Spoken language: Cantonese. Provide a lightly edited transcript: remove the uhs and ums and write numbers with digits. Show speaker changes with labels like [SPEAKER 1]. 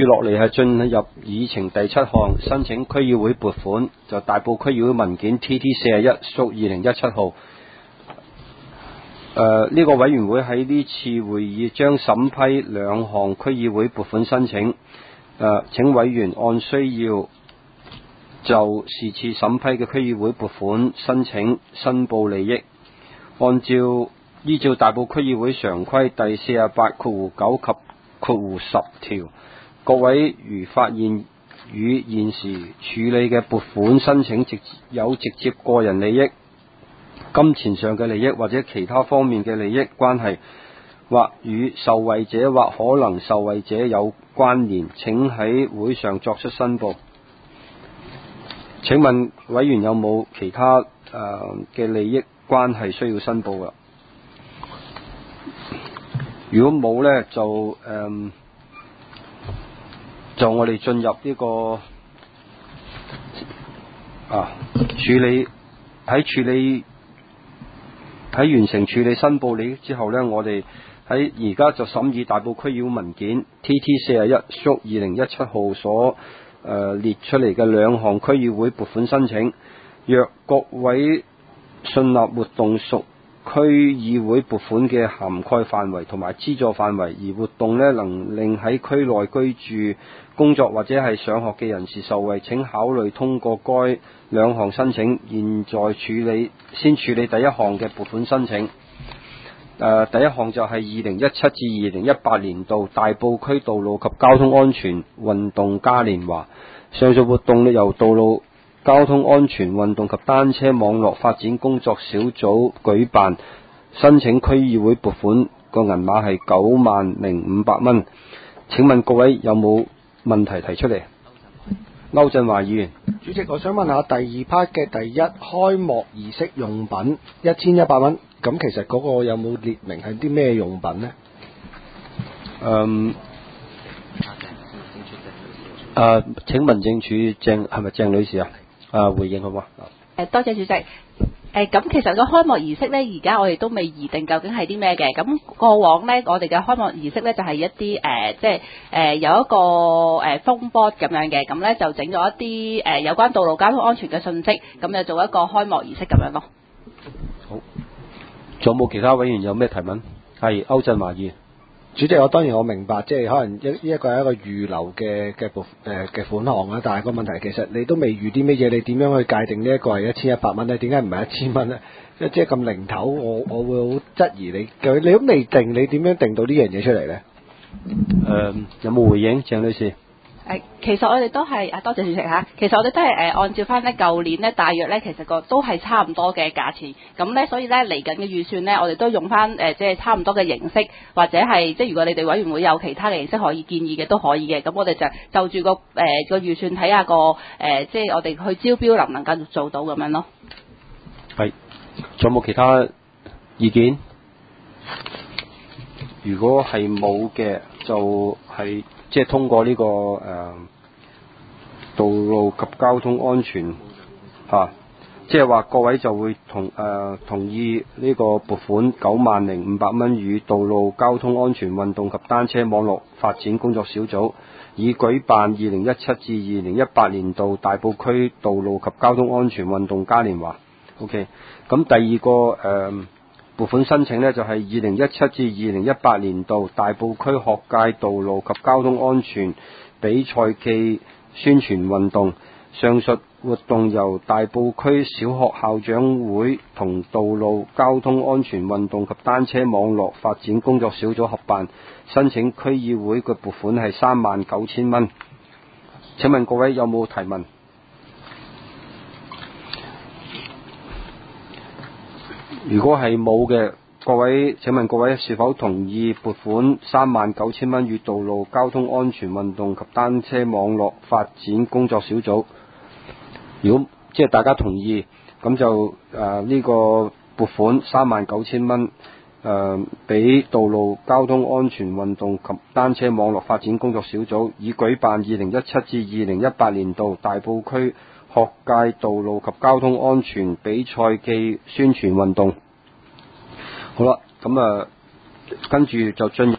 [SPEAKER 1] 住落嚟係進入議程第7項，申請區議會撥款，就大埔區議會文件 TT41/2017 號。呢個委員會喺呢次會議將審批2項區議會撥款申請。請委員按需要就是次審批嘅區議會撥款申請申報利益。依照大埔區議會常規第48/9及10條，各位如發現與現時處理嘅撥款申請有直接個人利益、金錢上嘅利益或者其他方面嘅利益關係，或與受惠者或可能受惠者有關聯，請喺會上作出申報。請問委員有冇其他嘅利益關係需要申報㗎？如果冇呢，就我哋進入呢個喺完成處理申報利益之後呢，我哋喺而家就審議大埔區議會文件 TT41/2017 號所列出嚟嘅2項區議會撥款申請。若各位信納活動屬區議會撥款嘅涵蓋範圍同埋資助範圍，而活動能令喺區內居住、工作或者係上學嘅人士受惠，請考慮通過該2項申請。現在先處理第1項嘅撥款申請。第1項就係2017至2018年度大埔區道路及交通安全運動嘉年華。上述活動由道路交通安全運動及單車網絡發展工作小組舉辦，申請區議會撥款個銀碼係90500蚊。請問各位有冇問題提出嚟？歐振華議員。
[SPEAKER 2] 主席，我想問下第2 part 嘅第1開幕儀式用品1100蚊，咁其實嗰個有冇列明係啲咩用品呢？
[SPEAKER 1] 請民政處係咪鄭女士回應好嗎？
[SPEAKER 3] 多謝主席。咁其實個開幕儀式呢，而家我哋都未擬定究竟係啲咩嘅。咁過往呢，我哋嘅開幕儀式呢，就係一啲有一個風波咁樣嘅，咁呢就整咗一啲有關道路交通安全嘅信息，咁就做一個開幕儀式咁樣咯。
[SPEAKER 1] 好，仲有冇其他委員有咩提問？係歐振華議員。
[SPEAKER 2] 主席，當然我明白，即係可能一個係一個預留嘅款項啦，但係個問題其實你都未預啲咩嘢，你點樣去界定呢一個係1100蚊咧？點解唔係1000蚊咧？即係咁零頭，我會好質疑你都未定，你點樣定到呢樣嘢出嚟咧？
[SPEAKER 1] 有冇回應，鄭女士？
[SPEAKER 3] 其實我哋都係多謝主席嚇。其實我哋都係按照翻咧舊年咧，大約咧其實都係差唔多嘅價錢。咁咧，所以咧嚟緊嘅預算咧，我哋都用翻即係差唔多嘅形式，或者係即係如果你哋委員會有其他嘅形式可以建議嘅都可以嘅。咁我哋就住個預算睇下即係我哋去招標能唔能夠做到咁樣咯。
[SPEAKER 1] 係，仲有冇其他意見？如果係冇嘅，就係即係通過呢個道路及交通安全即係話各位就會同意呢個撥款90500蚊與道路交通安全運動及單車網絡發展工作小組，以舉辦2017至2018年度大埔區道路及交通安全運動嘉年華。OK， 咁第2個撥款申請呢，就係2017至2018年度大埔區學界道路及交通安全比賽暨宣傳運動。上述活動由大埔區小學校長會同道路交通安全運動及單車網絡發展工作小組合辦，申請區議會嘅撥款係39000蚊。請問各位有冇提問？如果係冇嘅，請問各位是否同意撥款39000蚊與道路交通安全運動及單車網絡發展工作小組？如果即係大家同意，咁就呢個撥款39000蚊俾道路交通安全運動及單車網絡發展工作小組，以舉辦2017至2018年度大埔區學界道路及交通安全比賽暨宣傳運動。好啦，咁跟住就進入